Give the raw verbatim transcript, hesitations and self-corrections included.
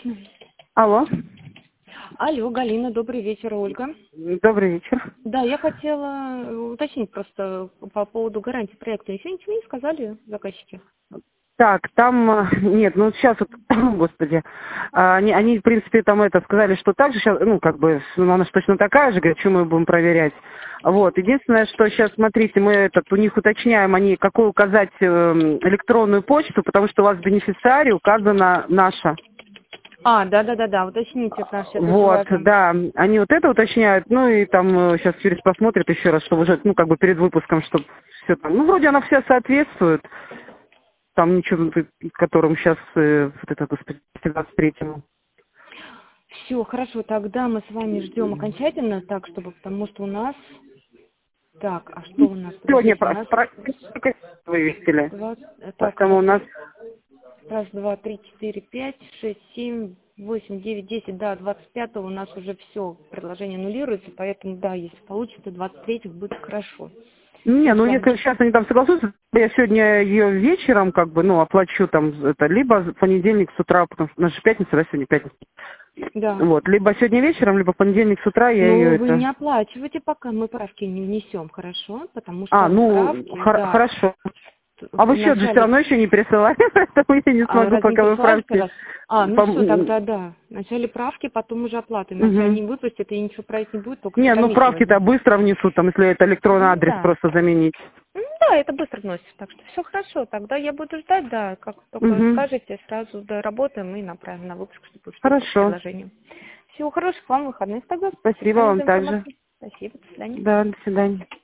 Точно. Алло. Алло, Галина, добрый вечер, Ольга. Добрый вечер. Да, я хотела уточнить просто по поводу гарантии проекта. Еще ничего не сказали заказчики? Так, там, э, нет, ну сейчас вот, господи, а, они, они, в принципе, там это сказали, что так же сейчас, ну, как бы, ну, она же точно такая же, говорит, что мы будем проверять. Вот, единственное, что сейчас, смотрите, мы этот, у них уточняем, они, какую указать э, электронную почту, потому что у вас в бенефициаре указана наша. А, да-да-да-да, уточните, потому что это очень Вот, важно. да, они вот это уточняют, ну и там сейчас через посмотрят еще раз, чтобы уже, ну, как бы перед выпуском, чтобы все там, ну, вроде она вся соответствует. Там ничего, которым сейчас, э, вот это, господи, двадцать третьему. Все, хорошо, тогда мы с вами ждем окончательно, так, чтобы, потому что у нас... Так, а что у нас? Сегодня Подождите, у про, нас... про вывесили. Два... Так, Поэтому у хорошо. нас, Раз, два, три, четыре, пять, шесть, семь, восемь, девять, десять, да, двадцать пятого у нас уже все, предложение аннулируется, поэтому, да, если получится, двадцать третьего будет хорошо. не, Мы с ну вами. если сейчас они там согласуются, я сегодня ее вечером, как бы, ну, оплачу там это, либо в понедельник с утра, потому что у нас же пятница, да, сегодня пятница. Да. Вот, либо сегодня вечером, либо в понедельник с утра я Ну, ее вы не это... оплачивайте, пока мы правки не внесем, хорошо? Потому А, что ну, правки, хор- да, хорошо. А вы счет же все вначале... равно еще не присылали, поэтому я не А смогу, раз не пока вы присылали-то правки. раз? А, ну все, Пом- тогда да. Вначале правки, потом уже оплаты. Иначе Мгм. они выпустят, и ничего править не будет, только Не, ну комиссия правки-то возьмут. быстро внесут, там, если это электронный Ну адрес да. просто заменить. Ну да, это быстро вносится, так что все хорошо. Тогда я буду ждать, да, как только Угу. скажете, сразу доработаем и направим на выпуск, чтобы успеть с Хорошо. предложением. Всего хороших вам выходных тогда. Спасибо Спасибо за вам также. информацию. Спасибо, до свидания. Да, до свидания.